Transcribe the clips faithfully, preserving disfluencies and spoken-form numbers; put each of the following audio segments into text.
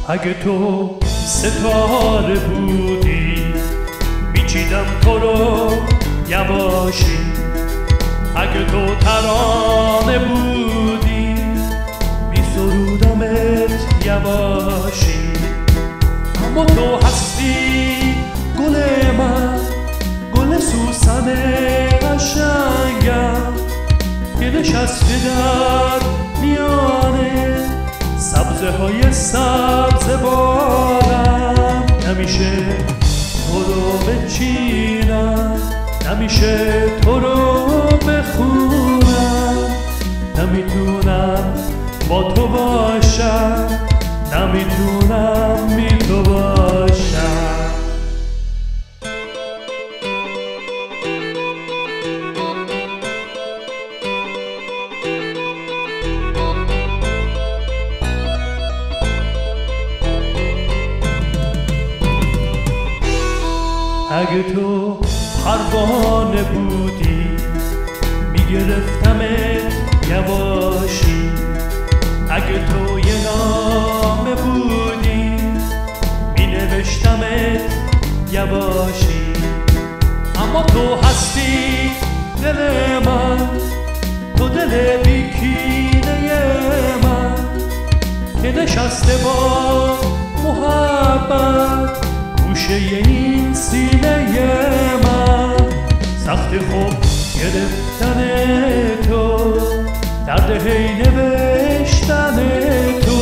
اگه تو ستاره بودی میچیدم تو رو یواشی، اگه تو ترانه بودی میسرودمت یواشی. اما تو هستی گل من، گل سوسن قشنگم که نشسته در میانه سبزه های سبز بارم. نمیشه تو رو بچینم، نمیشه تو رو بخونم، نمیتونم با تو باشم، نمیتونم بی تو باشم. اگه تو پروانه بودی میگرفتمت یواشی، اگه تو یه نامه بودی مینوشتمت یواشی. اما تو هستی دل من، تو دل بیکینه من که نشسته با محبت گوشه این سینه من. سخت خوب گرفتن تو، درد هی نوشتن تو،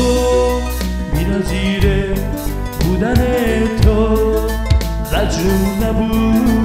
بی‌نظیره بودن تو، زجر نبود